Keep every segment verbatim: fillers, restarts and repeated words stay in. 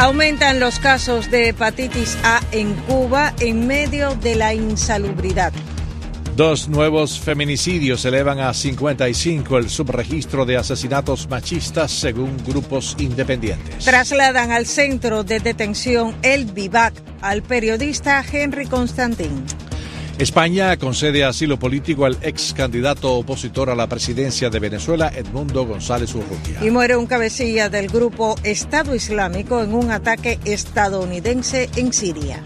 Aumentan los casos de hepatitis A en Cuba en medio de la insalubridad. Dos nuevos feminicidios elevan a cincuenta y cinco el subregistro de asesinatos machistas según grupos independientes. Trasladan al centro de detención El Vivac al periodista Henry Constantin. España concede asilo político al ex candidato opositor a la presidencia de Venezuela, Edmundo González Urrutia. Y muere un cabecilla del grupo Estado Islámico en un ataque estadounidense en Siria.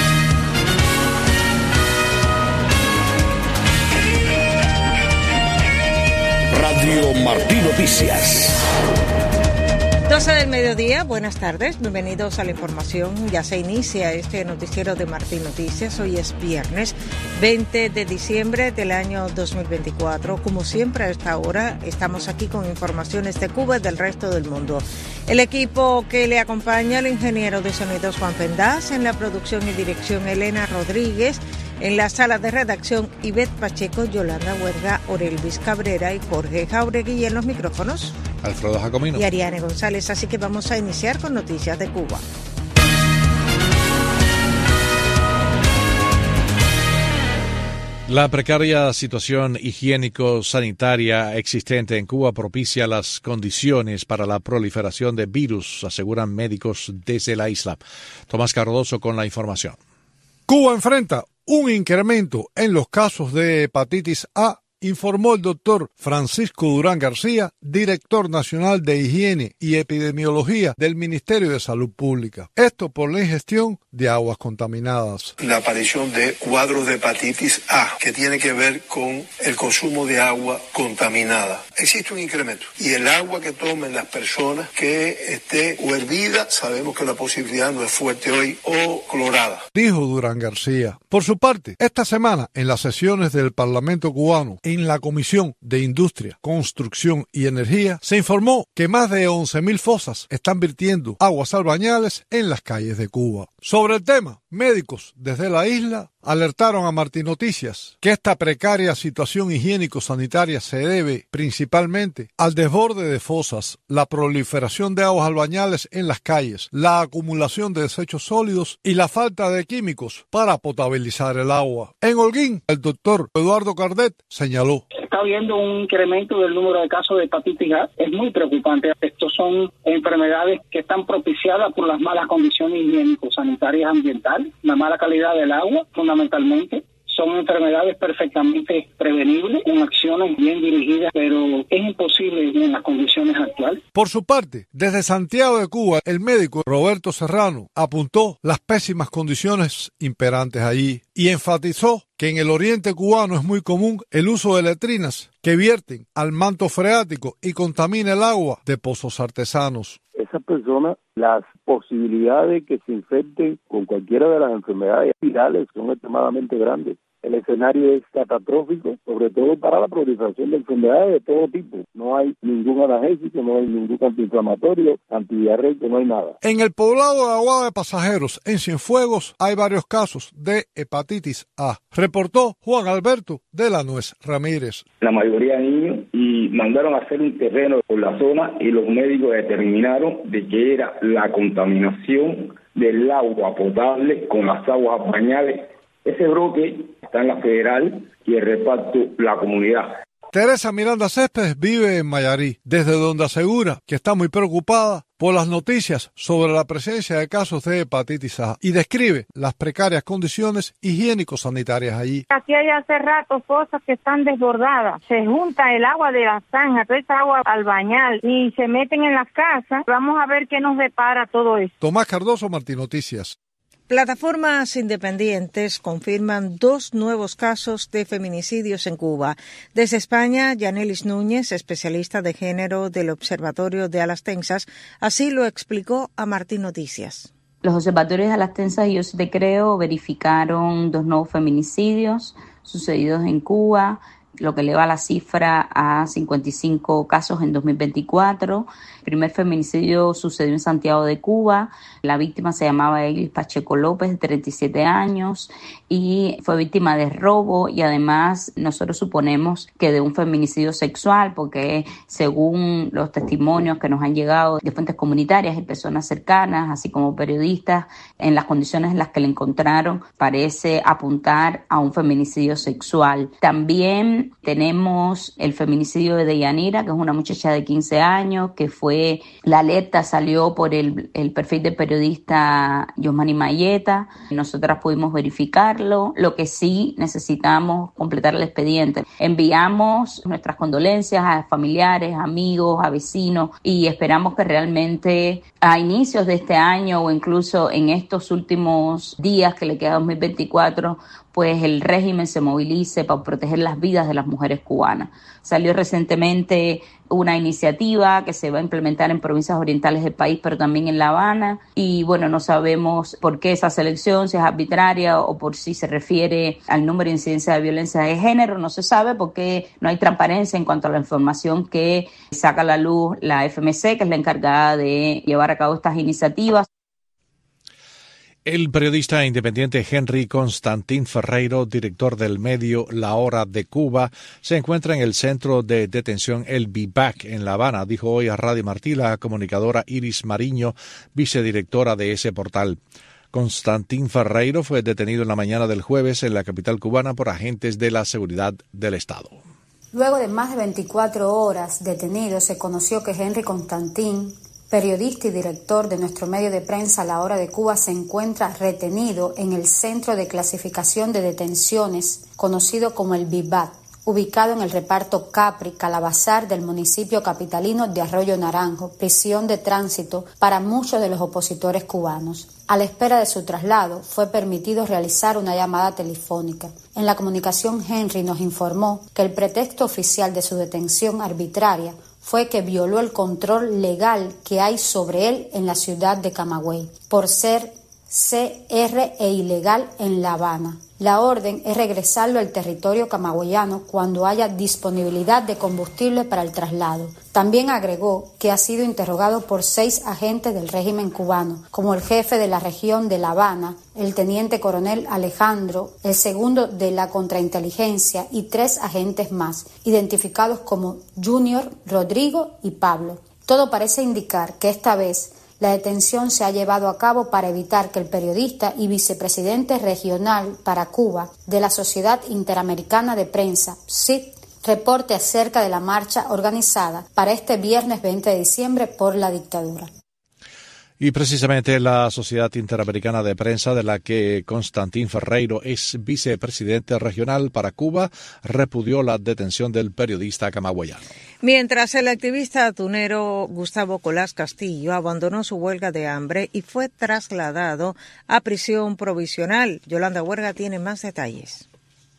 Radio Martí Noticias. doce del mediodía, buenas tardes, bienvenidos a la información. Ya se inicia este noticiero de Martí Noticias. Hoy es viernes veinte de diciembre del año dos mil veinticuatro. Como siempre a esta hora estamos aquí con informaciones de Cuba y del resto del mundo. El equipo que le acompaña, el ingeniero de sonidos Juan Pendaz, en la producción y dirección Elena Rodríguez, en la sala de redacción Ivette Pacheco, Yolanda Huerga, Orelvis Cabrera y Jorge Jauregui, y en los micrófonos Alfredo Jacomino y Ariane González. Así que vamos a iniciar con noticias de Cuba. La precaria situación higiénico-sanitaria existente en Cuba propicia las condiciones para la proliferación de virus, aseguran médicos desde la isla. Tomás Cardoso con la información. Cuba enfrenta un incremento en los casos de hepatitis A, informó el doctor Francisco Durán García, director nacional de Higiene y Epidemiología del Ministerio de Salud Pública. Esto por la ingestión de aguas contaminadas. La aparición de cuadros de hepatitis A, que tiene que ver con el consumo de agua contaminada. Existe un incremento. Y el agua que tomen las personas que esté o hervida, sabemos que la posibilidad no es fuerte hoy, o clorada. Dijo Durán García. Por su parte, esta semana, en las sesiones del Parlamento cubano, en la Comisión de Industria, Construcción y Energía, se informó que más de once mil fosas están vertiendo aguas albañales en las calles de Cuba. Sobre el tema, médicos desde la isla alertaron a Martí Noticias que esta precaria situación higiénico-sanitaria se debe principalmente al desborde de fosas, la proliferación de aguas albañales en las calles, la acumulación de desechos sólidos y la falta de químicos para potabilizar el agua. En Holguín, el doctor Eduardo Cardet señaló: está habiendo un incremento del número de casos de hepatitis A. Es muy preocupante. Estos son enfermedades que están propiciadas por las malas condiciones higiénico-sanitarias ambientales, la mala calidad del agua, fundamentalmente. Son enfermedades perfectamente prevenibles, con acciones bien dirigidas, pero es imposible en las condiciones actuales. Por su parte, desde Santiago de Cuba, el médico Roberto Serrano apuntó las pésimas condiciones imperantes allí y enfatizó que en el oriente cubano es muy común el uso de letrinas que vierten al manto freático y contamina el agua de pozos artesanos. Esas personas, las posibilidades de que se infecten con cualquiera de las enfermedades virales son extremadamente grandes. El escenario es catastrófico, sobre todo para la proliferación de enfermedades de todo tipo. No hay ningún analgésico, no hay ningún antiinflamatorio, antidiarreico, no hay nada. En el poblado de Aguada de Pasajeros, en Cienfuegos, hay varios casos de hepatitis A. Reportó Juan Alberto de la Nuez Ramírez. La mayoría niños, y mandaron a hacer un terreno por la zona y los médicos determinaron de que era la contaminación del agua potable con las aguas bañales. Ese brote está en la federal y el reparto la comunidad. Teresa Miranda Céspedes vive en Mayarí, desde donde asegura que está muy preocupada por las noticias sobre la presencia de casos de hepatitis A y describe las precarias condiciones higiénico-sanitarias allí. Aquí hay hace rato fosas que están desbordadas. Se junta el agua de la zanja, toda esa agua al bañal y se meten en las casas. Vamos a ver qué nos depara todo esto. Tomás Cardoso, Martí Noticias. Plataformas independientes confirman dos nuevos casos de feminicidios en Cuba. Desde España, Yanelis Núñez, especialista de género del Observatorio de Alas Tensas, así lo explicó a Martí Noticias. Los observatorios de Alas Tensas y Yo Sí Te Creo verificaron dos nuevos feminicidios sucedidos en Cuba lo que eleva la cifra a cincuenta y cinco casos en dos mil veinticuatro. El primer feminicidio sucedió en Santiago de Cuba. La víctima se llamaba Eglis Pacheco López, de treinta y siete años, y fue víctima de robo, y además nosotros suponemos que de un feminicidio sexual, porque según los testimonios que nos han llegado de fuentes comunitarias y personas cercanas, así como periodistas, en las condiciones en las que le encontraron, parece apuntar a un feminicidio sexual. También tenemos el feminicidio de Deyanira, que es una muchacha de quince años, que fue, la alerta salió por el, el perfil del periodista Yosmani Mayeta. Nosotras pudimos verificarlo. Lo que sí necesitamos completar el expediente. Enviamos nuestras condolencias a familiares, amigos, a vecinos, y esperamos que realmente a inicios de este año o incluso en estos últimos días que le queda dos mil veinticuatro, pues el régimen se movilice para proteger las vidas de las mujeres cubanas. Salió recientemente una iniciativa que se va a implementar en provincias orientales del país, pero también en La Habana, y bueno, no sabemos por qué esa selección, si es arbitraria o por si se refiere al número de incidencia de violencia de género, no se sabe porque no hay transparencia en cuanto a la información que saca a la luz la F M C, que es la encargada de llevar a cabo estas iniciativas. El periodista independiente Henry Constantín Ferreiro, director del medio La Hora de Cuba, se encuentra en el centro de detención El Vivac en La Habana, dijo hoy a Radio Martí la comunicadora Iris Mariño, vicedirectora de ese portal. Constantín Ferreiro fue detenido en la mañana del jueves en la capital cubana por agentes de la seguridad del Estado. Luego de más de veinticuatro horas detenido, se conoció que Henry Constantín, periodista y director de nuestro medio de prensa La Hora de Cuba, se encuentra retenido en el Centro de Clasificación de Detenciones, conocido como el Vivac, ubicado en el reparto Capri, Calabazar del municipio capitalino de Arroyo Naranjo, prisión de tránsito para muchos de los opositores cubanos. A la espera de su traslado, fue permitido realizar una llamada telefónica. En la comunicación, Henry nos informó que el pretexto oficial de su detención arbitraria fue que violó el control legal que hay sobre él en la ciudad de Camagüey, por ser C R e ilegal en La Habana. La orden es regresarlo al territorio camagüeyano cuando haya disponibilidad de combustible para el traslado. También agregó que ha sido interrogado por seis agentes del régimen cubano, como el jefe de la región de La Habana, el teniente coronel Alejandro, el segundo de la contrainteligencia y tres agentes más, identificados como Junior, Rodrigo y Pablo. Todo parece indicar que esta vez la detención se ha llevado a cabo para evitar que el periodista y vicepresidente regional para Cuba de la Sociedad Interamericana de Prensa, S I D, reporte acerca de la marcha organizada para este viernes veinte de diciembre por la dictadura. Y precisamente la Sociedad Interamericana de Prensa, de la que Constantín Ferreiro es vicepresidente regional para Cuba, repudió la detención del periodista camagüeyano. Mientras el activista atunero Gustavo Colás Castillo abandonó su huelga de hambre y fue trasladado a prisión provisional. Yolanda Huerga tiene más detalles.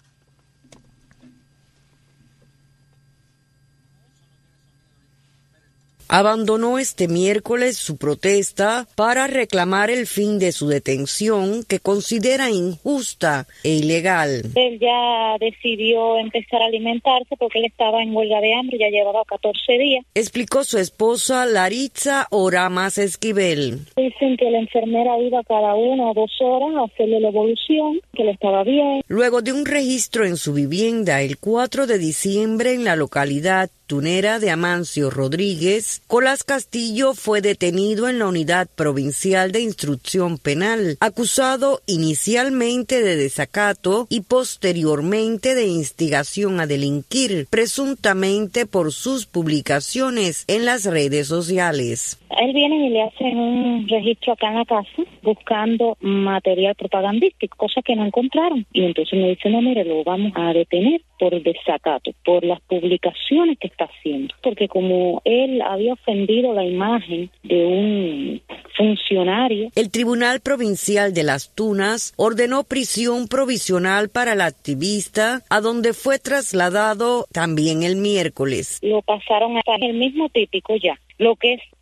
Abandonó este miércoles su protesta para reclamar el fin de su detención, que considera injusta e ilegal. Él ya decidió empezar a alimentarse porque él estaba en huelga de hambre, ya llevaba catorce días. Explicó su esposa Laritza Oramas Esquivel. Dicen que la enfermera iba cada una o dos horas a hacerle la evolución, que él estaba bien. Luego de un registro en su vivienda el cuatro de diciembre en la localidad tunera de Amancio Rodríguez, Colás Castillo fue detenido en la Unidad Provincial de Instrucción Penal, acusado inicialmente de desacato y posteriormente de instigación a delinquir, presuntamente por sus publicaciones en las redes sociales. A él vienen y le hacen un registro acá en la casa buscando material propagandístico, cosa que no encontraron. Y entonces me dicen, no, mire, lo vamos a detener por desacato, por las publicaciones que está haciendo. Porque como él había ofendido la imagen de un funcionario. El Tribunal Provincial de Las Tunas ordenó prisión provisional para el activista, a donde fue trasladado también el miércoles. Lo pasaron hasta el mismo típico ya. Lo que es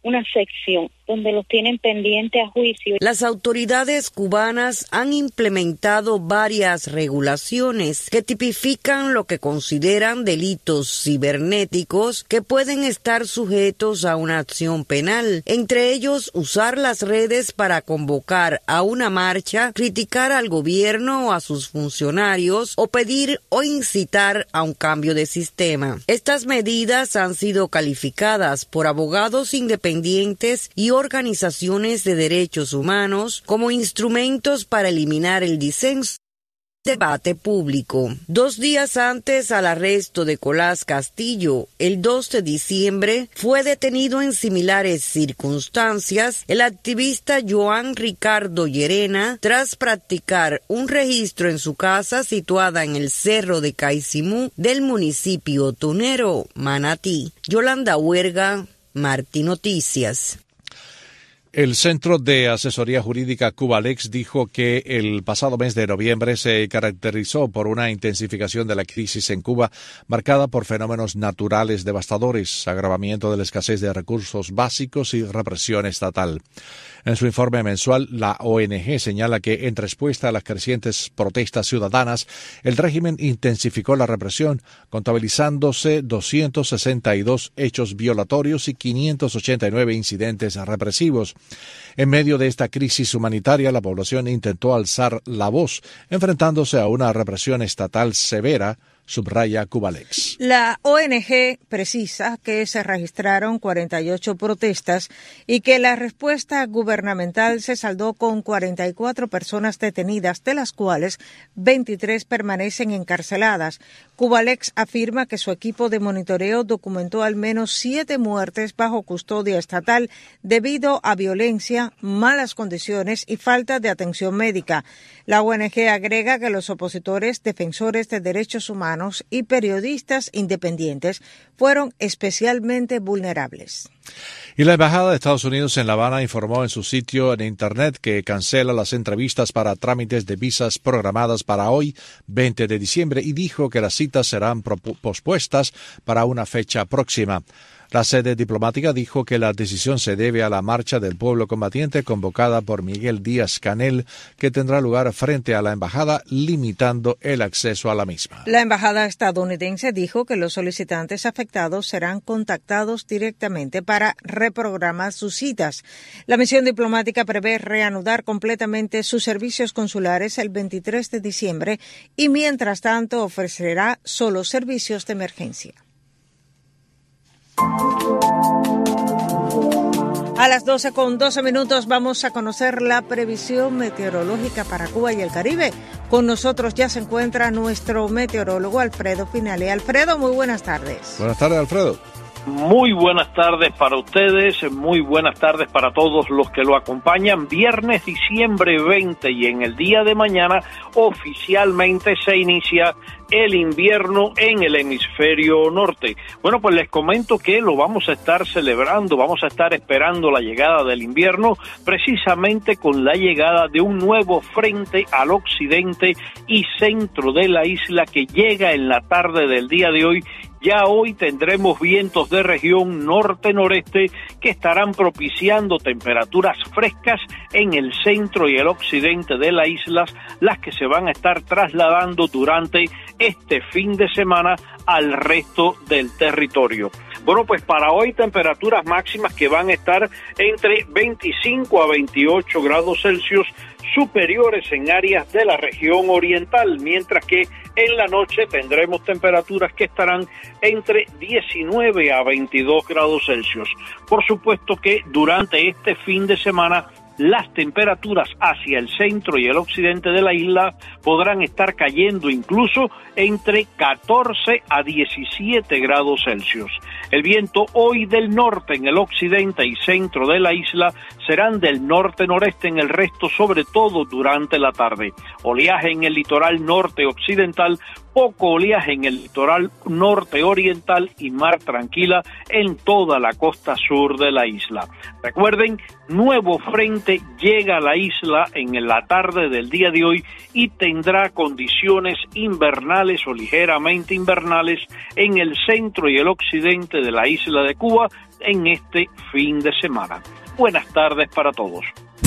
una sección donde los tienen pendiente a juicio. Las autoridades cubanas han implementado varias regulaciones que tipifican lo que consideran delitos cibernéticos que pueden estar sujetos a una acción penal. Entre ellos, usar las redes para convocar a una marcha, criticar al gobierno o a sus funcionarios o pedir o incitar a un cambio de sistema. Estas medidas han sido calificadas por abogados independientes y organizaciones de derechos humanos como instrumentos para eliminar el disenso y debate público. Dos días antes al arresto de Colás Castillo, el dos de diciembre, fue detenido en similares circunstancias el activista Joan Ricardo Llerena tras practicar un registro en su casa situada en el Cerro de Caicimú del municipio tunero, Manatí. Yolanda Huerga, Martí Noticias. El Centro de Asesoría Jurídica Cubalex dijo que el pasado mes de noviembre se caracterizó por una intensificación de la crisis en Cuba, marcada por fenómenos naturales devastadores, agravamiento de la escasez de recursos básicos y represión estatal. En su informe mensual, la O N G señala que, en respuesta a las crecientes protestas ciudadanas, el régimen intensificó la represión, contabilizándose doscientos sesenta y dos hechos violatorios y quinientos ochenta y nueve incidentes represivos. En medio de esta crisis humanitaria, la población intentó alzar la voz, enfrentándose a una represión estatal severa, subraya Cubalex. La O N G precisa que se registraron cuarenta y ocho protestas y que la respuesta gubernamental se saldó con cuarenta y cuatro personas detenidas, de las cuales veintitrés permanecen encarceladas. Cubalex afirma que su equipo de monitoreo documentó al menos siete muertes bajo custodia estatal debido a violencia, malas condiciones y falta de atención médica. La O N G agrega que los opositores, defensores de derechos humanos y periodistas independientes fueron especialmente vulnerables. Y la Embajada de Estados Unidos en La Habana informó en su sitio en Internet que cancela las entrevistas para trámites de visas programadas para hoy, veinte de diciembre, y dijo que las citas serán pospuestas para una fecha próxima. La sede diplomática dijo que la decisión se debe a la marcha del pueblo combatiente convocada por Miguel Díaz-Canel, que tendrá lugar frente a la embajada, limitando el acceso a la misma. La embajada estadounidense dijo que los solicitantes afectados serán contactados directamente para reprogramar sus citas. La misión diplomática prevé reanudar completamente sus servicios consulares el veintitrés de diciembre y, mientras tanto, ofrecerá solo servicios de emergencia. A las doce con doce minutos vamos a conocer la previsión meteorológica para Cuba y el Caribe. Con nosotros ya se encuentra nuestro meteorólogo Alfredo Finale. Alfredo, muy buenas tardes. Buenas tardes, Alfredo. Muy buenas tardes para ustedes, muy buenas tardes para todos los que lo acompañan. Viernes, diciembre veinte, y en el día de mañana oficialmente se inicia el invierno en el hemisferio norte. Bueno, pues les comento que lo vamos a estar celebrando, vamos a estar esperando la llegada del invierno, precisamente con la llegada de un nuevo frente al occidente y centro de la isla que llega en la tarde del día de hoy. Ya hoy tendremos vientos de región norte-noreste que estarán propiciando temperaturas frescas en el centro y el occidente de las islas, las que se van a estar trasladando durante este fin de semana al resto del territorio. Bueno, pues para hoy temperaturas máximas que van a estar entre veinticinco a veintiocho grados Celsius, superiores en áreas de la región oriental, mientras que en la noche tendremos temperaturas que estarán entre diecinueve a veintidós grados Celsius. Por supuesto que durante este fin de semana las temperaturas hacia el centro y el occidente de la isla podrán estar cayendo incluso entre catorce a diecisiete grados Celsius. El viento hoy del norte en el occidente y centro de la isla serán del norte-noreste en el resto, sobre todo durante la tarde. Oleaje en el litoral norte occidental poco oleaje en el litoral norte oriental y mar tranquila en toda la costa sur de la isla. Recuerden, nuevo frente llega a la isla en la tarde del día de hoy y tendrá condiciones invernales o ligeramente invernales en el centro y el occidente de la isla de Cuba en este fin de semana. Buenas tardes para todos.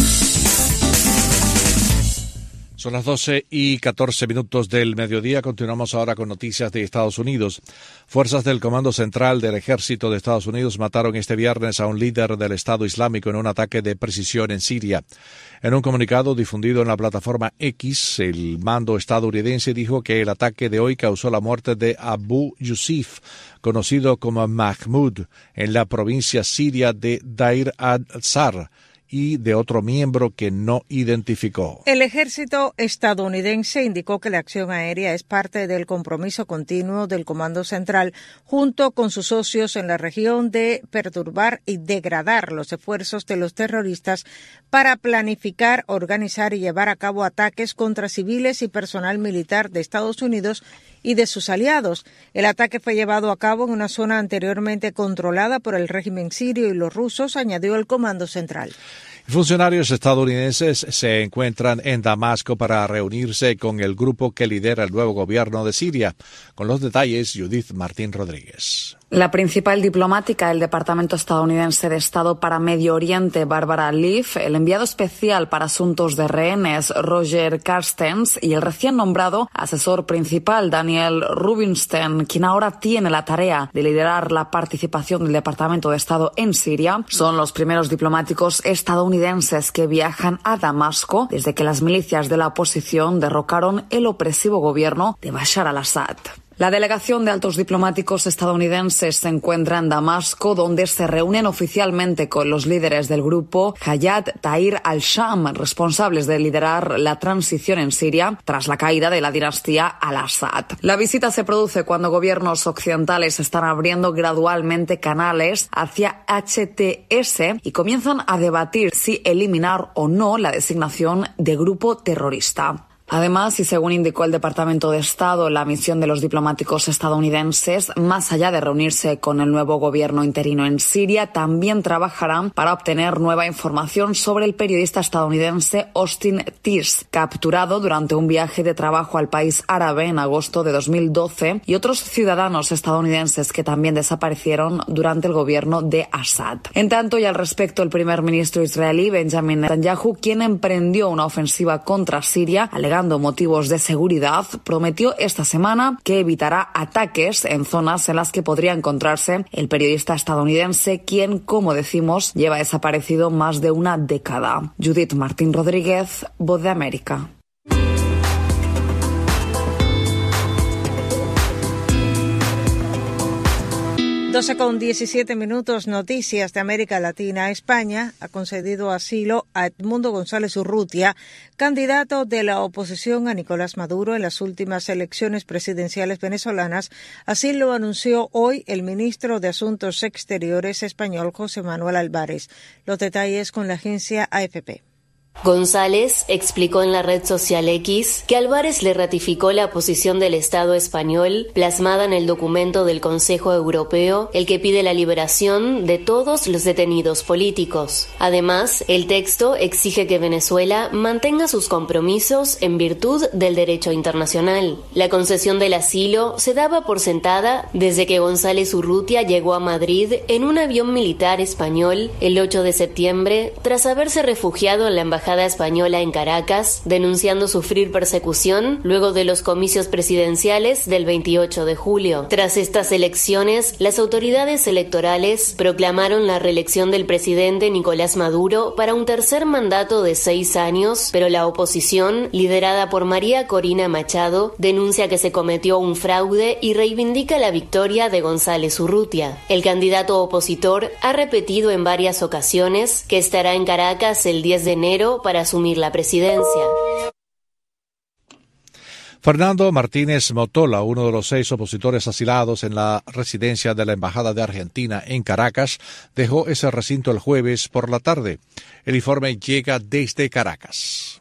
Son las doce y catorce minutos del mediodía. Continuamos ahora con noticias de Estados Unidos. Fuerzas del Comando Central del Ejército de Estados Unidos mataron este viernes a un líder del Estado Islámico en un ataque de precisión en Siria. En un comunicado difundido en la plataforma X, el mando estadounidense dijo que el ataque de hoy causó la muerte de Abu Yusuf, conocido como Mahmoud, en la provincia siria de Deir al-Zar, y de otro miembro que no identificó. El ejército estadounidense indicó que la acción aérea es parte del compromiso continuo del Comando Central junto con sus socios en la región de perturbar y degradar los esfuerzos de los terroristas para planificar, organizar y llevar a cabo ataques contra civiles y personal militar de Estados Unidos y de sus aliados. El ataque fue llevado a cabo en una zona anteriormente controlada por el régimen sirio y los rusos, añadió el Comando Central. Funcionarios estadounidenses se encuentran en Damasco para reunirse con el grupo que lidera el nuevo gobierno de Siria. Con los detalles, Judith Martín Rodríguez. La principal diplomática del Departamento estadounidense de Estado para Medio Oriente, Barbara Leaf, el enviado especial para asuntos de rehenes, Roger Carstens, y el recién nombrado asesor principal, Daniel Rubinstein, quien ahora tiene la tarea de liderar la participación del Departamento de Estado en Siria, son los primeros diplomáticos estadounidenses que viajan a Damasco desde que las milicias de la oposición derrocaron el opresivo gobierno de Bashar al-Assad. La delegación de altos diplomáticos estadounidenses se encuentra en Damasco, donde se reúnen oficialmente con los líderes del grupo Hayat Tahrir al-Sham, responsables de liderar la transición en Siria tras la caída de la dinastía al-Assad. La visita se produce cuando gobiernos occidentales están abriendo gradualmente canales hacia H T S y comienzan a debatir si eliminar o no la designación de grupo terrorista. Además, y según indicó el Departamento de Estado, la misión de los diplomáticos estadounidenses, más allá de reunirse con el nuevo gobierno interino en Siria, también trabajarán para obtener nueva información sobre el periodista estadounidense Austin Tice, capturado durante un viaje de trabajo al país árabe en agosto de dos mil doce, y otros ciudadanos estadounidenses que también desaparecieron durante el gobierno de Assad. En tanto, y al respecto, el primer ministro israelí Benjamin Netanyahu, quien emprendió una ofensiva contra Siria, alegando motivos de seguridad, prometió esta semana que evitará ataques en zonas en las que podría encontrarse el periodista estadounidense, quien, como decimos, lleva desaparecido más de una década. Judith Martín Rodríguez, Voz de América. doce con diecisiete minutos, noticias de América Latina. España ha concedido asilo a Edmundo González Urrutia, candidato de la oposición a Nicolás Maduro en las últimas elecciones presidenciales venezolanas. Así lo anunció hoy el ministro de Asuntos Exteriores español, José Manuel Álvarez. Los detalles con la agencia A F P. González explicó en la red social X que Álvarez le ratificó la posición del Estado español plasmada en el documento del Consejo Europeo, el que pide la liberación de todos los detenidos políticos. Además, el texto exige que Venezuela mantenga sus compromisos en virtud del derecho internacional. La concesión del asilo se daba por sentada desde que González Urrutia llegó a Madrid en un avión militar español el ocho de septiembre, tras haberse refugiado en la embajada española en Caracas, denunciando sufrir persecución luego de los comicios presidenciales del veintiocho de julio. Tras estas elecciones, las autoridades electorales proclamaron la reelección del presidente Nicolás Maduro para un tercer mandato de seis años, pero la oposición, liderada por María Corina Machado, denuncia que se cometió un fraude y reivindica la victoria de González Urrutia. El candidato opositor ha repetido en varias ocasiones que estará en Caracas el diez de enero para asumir la presidencia. Fernando Martínez Motola, uno de los seis opositores asilados en la residencia de la Embajada de Argentina en Caracas, dejó ese recinto el jueves por la tarde. El informe llega desde Caracas.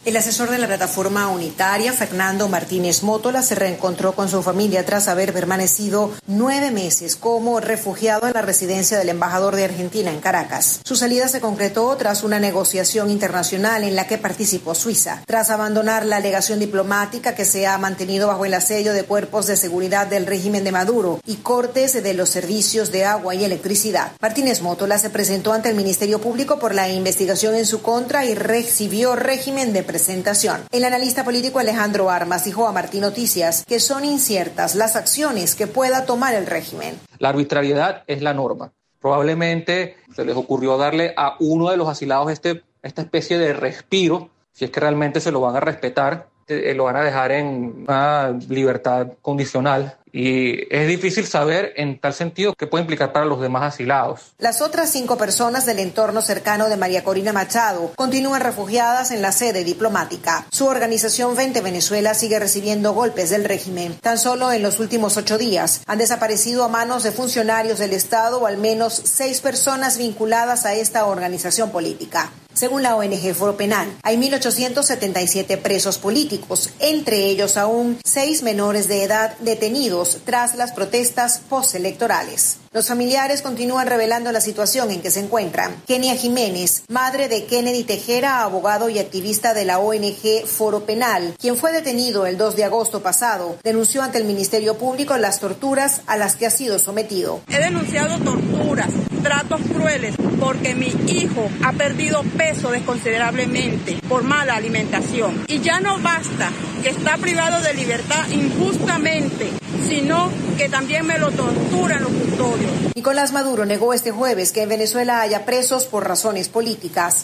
El asesor de la plataforma unitaria, Fernando Martínez Mótola, se reencontró con su familia tras haber permanecido nueve meses como refugiado en la residencia del embajador de Argentina en Caracas. Su salida se concretó tras una negociación internacional en la que participó Suiza, tras abandonar la legación diplomática que se ha mantenido bajo el asedio de cuerpos de seguridad del régimen de Maduro y cortes de los servicios de agua y electricidad. Martínez Mótola se presentó ante el Ministerio Público por la investigación en su contra y recibió régimen de presentación. El analista político Alejandro Armas dijo a Martín Noticias que son inciertas las acciones que pueda tomar el régimen. La arbitrariedad es la norma. Probablemente se les ocurrió darle a uno de los asilados este, esta especie de respiro, si es que realmente se lo van a respetar, eh, lo van a dejar en una libertad condicional. Y es difícil saber en tal sentido qué puede implicar para los demás asilados. Las otras cinco personas del entorno cercano de María Corina Machado continúan refugiadas en la sede diplomática. Su organización Vente Venezuela sigue recibiendo golpes del régimen. Tan solo en los últimos ocho días han desaparecido a manos de funcionarios del Estado al menos seis personas vinculadas a esta organización política. Según la O N G Foro Penal, hay mil ochocientos setenta y siete presos políticos, entre ellos aún seis menores de edad detenidos tras las protestas postelectorales. Los familiares continúan revelando la situación en que se encuentran. Kenia Jiménez, madre de Kennedy Tejera, abogado y activista de la O N G Foro Penal, quien fue detenido el dos de agosto pasado, denunció ante el Ministerio Público las torturas a las que ha sido sometido. He denunciado torturas, tratos crueles, porque mi hijo ha perdido peso desconsiderablemente por mala alimentación. Y ya no basta que está privado de libertad injustamente, sino que también me lo torturan los custodios. Nicolás Maduro negó este jueves que en Venezuela haya presos por razones políticas.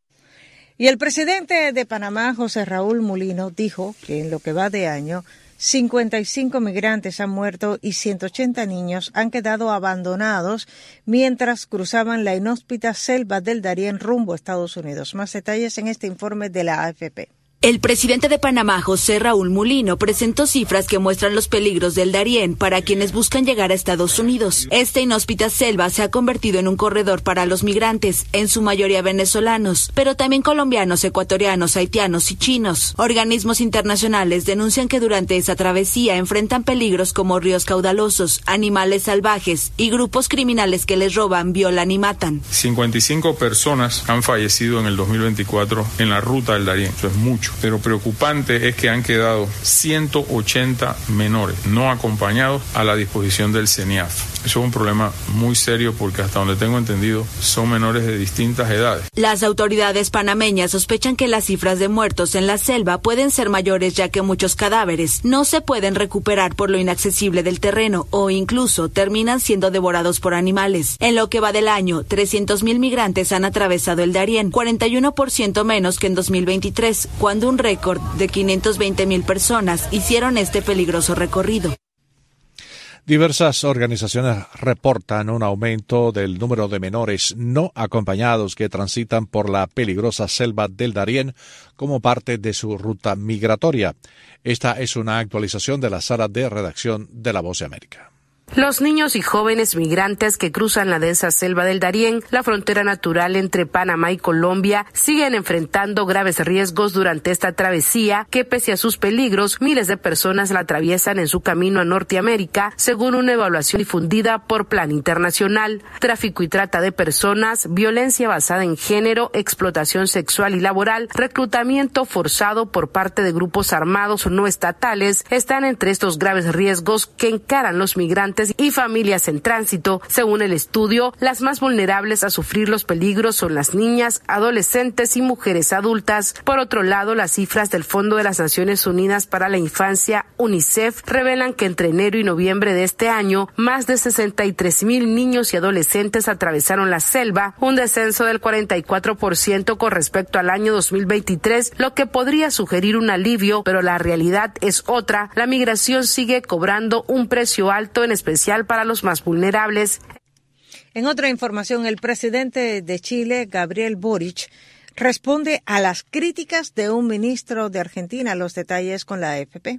Y el presidente de Panamá, José Raúl Mulino, dijo que en lo que va de año, cincuenta y cinco migrantes han muerto y ciento ochenta niños han quedado abandonados mientras cruzaban la inhóspita selva del Darién rumbo a Estados Unidos. Más detalles en este informe de la A F P. El presidente de Panamá, José Raúl Mulino, presentó cifras que muestran los peligros del Darién para quienes buscan llegar a Estados Unidos. Esta inhóspita selva se ha convertido en un corredor para los migrantes, en su mayoría venezolanos, pero también colombianos, ecuatorianos, haitianos y chinos. Organismos internacionales denuncian que durante esa travesía enfrentan peligros como ríos caudalosos, animales salvajes y grupos criminales que les roban, violan y matan. cincuenta y cinco personas han fallecido en el dos mil veinticuatro en la ruta del Darién. Eso es mucho. Pero preocupante es que han quedado ciento ochenta menores no acompañados a la disposición del CENIAF. Eso es un problema muy serio porque hasta donde tengo entendido son menores de distintas edades. Las autoridades panameñas sospechan que las cifras de muertos en la selva pueden ser mayores ya que muchos cadáveres no se pueden recuperar por lo inaccesible del terreno o incluso terminan siendo devorados por animales. En lo que va del año, trescientos mil migrantes han atravesado el Darién, cuarenta y uno por ciento menos que en dos mil veintitrés, cuando un récord de quinientas veinte mil personas hicieron este peligroso recorrido. Diversas organizaciones reportan un aumento del número de menores no acompañados que transitan por la peligrosa selva del Darién como parte de su ruta migratoria. Esta es una actualización de la sala de redacción de La Voz de América. Los niños y jóvenes migrantes que cruzan la densa selva del Darién, la frontera natural entre Panamá y Colombia, siguen enfrentando graves riesgos durante esta travesía que, pese a sus peligros, miles de personas la atraviesan en su camino a Norteamérica, según una evaluación difundida por Plan Internacional. Tráfico y trata de personas, violencia basada en género, explotación sexual y laboral, reclutamiento forzado por parte de grupos armados no estatales están entre estos graves riesgos que encaran los migrantes y familias en tránsito. Según el estudio, las más vulnerables a sufrir los peligros son las niñas, adolescentes y mujeres adultas. Por otro lado, las cifras del Fondo de las Naciones Unidas para la Infancia, UNICEF, revelan que entre enero y noviembre de este año, más de sesenta y tres mil niños y adolescentes atravesaron la selva, un descenso del cuarenta y cuatro por ciento con respecto al año dos mil veintitrés, lo que podría sugerir un alivio, pero la realidad es otra. La migración sigue cobrando un precio alto, en especial para los más vulnerables. En otra información, el presidente de Chile, Gabriel Boric, responde a las críticas de un ministro de Argentina. Los detalles con la A F P.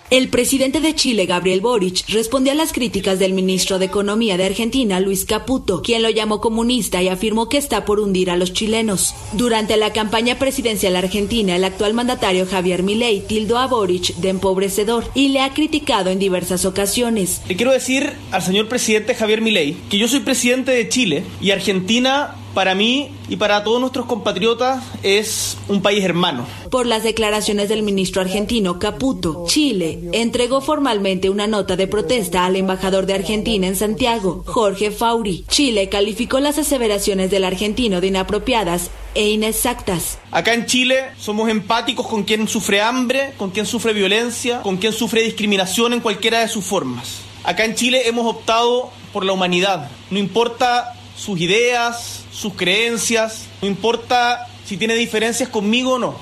El presidente de Chile, Gabriel Boric, respondió a las críticas del ministro de Economía de Argentina, Luis Caputo, quien lo llamó comunista y afirmó que está por hundir a los chilenos. Durante la campaña presidencial argentina, el actual mandatario Javier Milei tildó a Boric de empobrecedor y le ha criticado en diversas ocasiones. Le quiero decir al señor presidente Javier Milei que yo soy presidente de Chile y Argentina, para mí y para todos nuestros compatriotas, es un país hermano. Por las declaraciones del ministro argentino Caputo, Chile entregó formalmente una nota de protesta al embajador de Argentina en Santiago, Jorge Fauri. Chile calificó las aseveraciones del argentino de inapropiadas e inexactas. Acá en Chile somos empáticos con quien sufre hambre, con quien sufre violencia, con quien sufre discriminación en cualquiera de sus formas. Acá en Chile hemos optado por la humanidad. No importa sus ideas, sus creencias, no importa si tiene diferencias conmigo o no.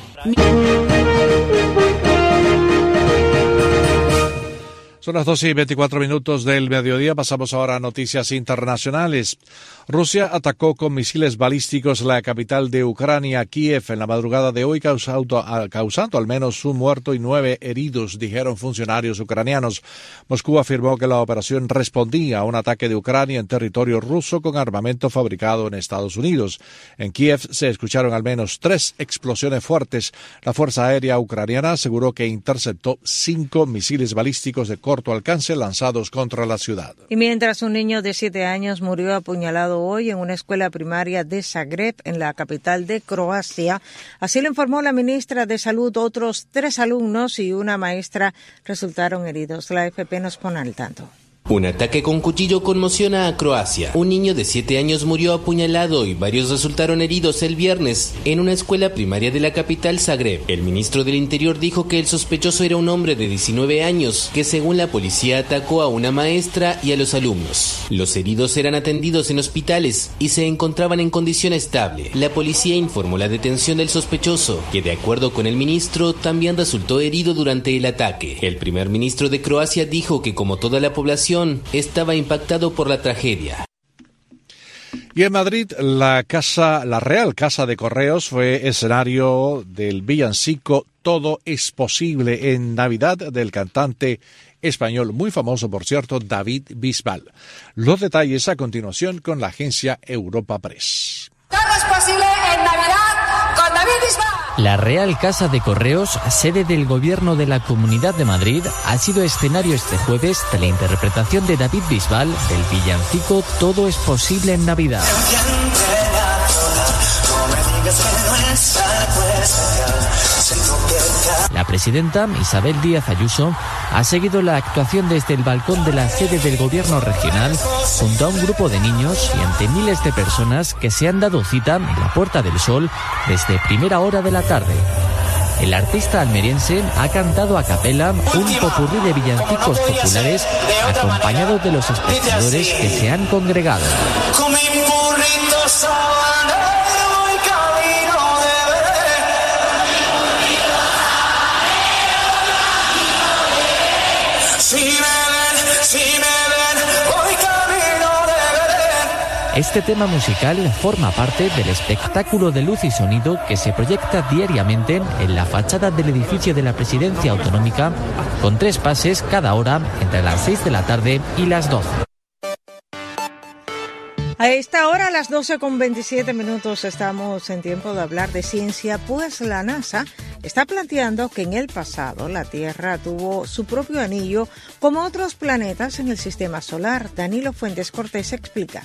Son las doce y veinticuatro minutos del mediodía. Pasamos ahora a noticias internacionales. Rusia atacó con misiles balísticos la capital de Ucrania, Kiev, en la madrugada de hoy, causando, causando al menos un muerto y nueve heridos, dijeron funcionarios ucranianos. Moscú afirmó que la operación respondía a un ataque de Ucrania en territorio ruso con armamento fabricado en Estados Unidos. En Kiev se escucharon al menos tres explosiones fuertes. La Fuerza Aérea Ucraniana aseguró que interceptó cinco misiles balísticos de corto alcance lanzados contra la ciudad. Y mientras un niño de siete años murió apuñalado hoy en una escuela primaria de Zagreb, en la capital de Croacia, así lo informó la ministra de Salud, otros tres alumnos y una maestra resultaron heridos. La A F P nos pone al tanto. Un ataque con cuchillo conmociona a Croacia. Un niño de siete años murió apuñalado y varios resultaron heridos el viernes en una escuela primaria de la capital Zagreb. El ministro del Interior dijo que el sospechoso era un hombre de diecinueve años que, según la policía, atacó a una maestra y a los alumnos. Los heridos eran atendidos en hospitales y se encontraban en condición estable. La policía informó la detención del sospechoso, que de acuerdo con el ministro también resultó herido durante el ataque. El primer ministro de Croacia dijo que, como toda la población, estaba impactado por la tragedia. Y en Madrid, la casa, la Real Casa de Correos fue escenario del villancico Todo es posible en Navidad del cantante español, muy famoso por cierto, David Bisbal. Los detalles a continuación con la agencia Europa Press. Todo es posible en Navidad con David Bisbal. La Real Casa de Correos, sede del Gobierno de la Comunidad de Madrid, ha sido escenario este jueves de la interpretación de David Bisbal del villancico Todo es posible en Navidad. La presidenta Isabel Díaz Ayuso ha seguido la actuación desde el balcón de la sede del Gobierno regional junto a un grupo de niños y ante miles de personas que se han dado cita en la Puerta del Sol desde primera hora de la tarde. El artista almeriense ha cantado a capela un popurrí de villancicos populares acompañado de los espectadores que se han congregado. Este tema musical forma parte del espectáculo de luz y sonido que se proyecta diariamente en la fachada del edificio de la Presidencia Autonómica, con tres pases cada hora entre las seis de la tarde y las doce. A esta hora, a las doce con veintisiete minutos, estamos en tiempo de hablar de ciencia, pues la NASA está planteando que en el pasado la Tierra tuvo su propio anillo como otros planetas en el sistema solar. Danilo Fuentes Cortés explica.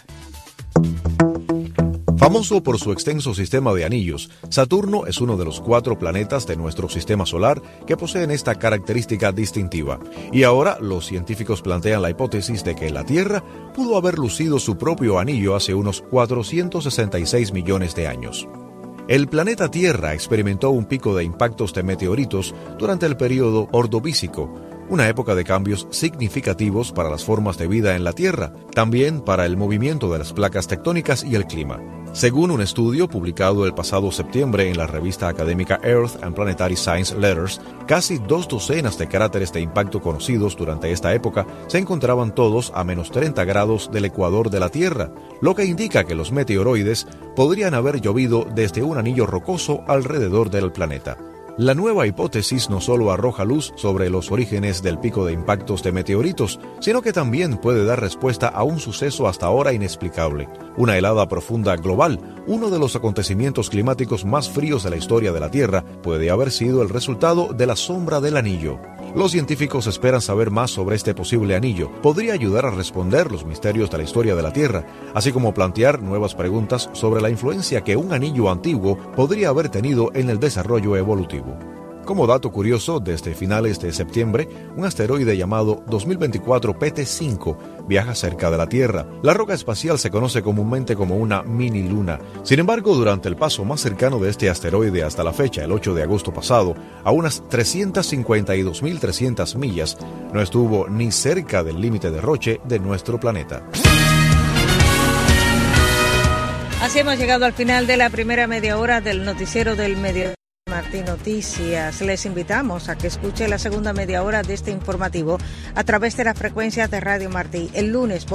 Famoso por su extenso sistema de anillos, Saturno es uno de los cuatro planetas de nuestro sistema solar que poseen esta característica distintiva. Y ahora los científicos plantean la hipótesis de que la Tierra pudo haber lucido su propio anillo hace unos cuatrocientos sesenta y seis millones de años. El planeta Tierra experimentó un pico de impactos de meteoritos durante el período Ordovícico, una época de cambios significativos para las formas de vida en la Tierra, también para el movimiento de las placas tectónicas y el clima. Según un estudio publicado el pasado septiembre en la revista académica Earth and Planetary Science Letters, casi dos docenas de cráteres de impacto conocidos durante esta época se encontraban todos a menos treinta grados del ecuador de la Tierra, lo que indica que los meteoroides podrían haber llovido desde un anillo rocoso alrededor del planeta. La nueva hipótesis no solo arroja luz sobre los orígenes del pico de impactos de meteoritos, sino que también puede dar respuesta a un suceso hasta ahora inexplicable. Una helada profunda global, uno de los acontecimientos climáticos más fríos de la historia de la Tierra, puede haber sido el resultado de la sombra del anillo. Los científicos esperan saber más sobre este posible anillo. Podría ayudar a responder los misterios de la historia de la Tierra, así como plantear nuevas preguntas sobre la influencia que un anillo antiguo podría haber tenido en el desarrollo evolutivo. Como dato curioso, desde finales de septiembre, un asteroide llamado dos mil veinticuatro P T cinco viaja cerca de la Tierra. La roca espacial se conoce comúnmente como una mini luna. Sin embargo, durante el paso más cercano de este asteroide hasta la fecha, el ocho de agosto pasado, a unas trescientas cincuenta y dos mil trescientas millas, no estuvo ni cerca del límite de Roche de nuestro planeta. Así hemos llegado al final de la primera media hora del noticiero del mediodía. Martí Noticias. Les invitamos a que escuche la segunda media hora de este informativo a través de las frecuencias de Radio Martí el lunes.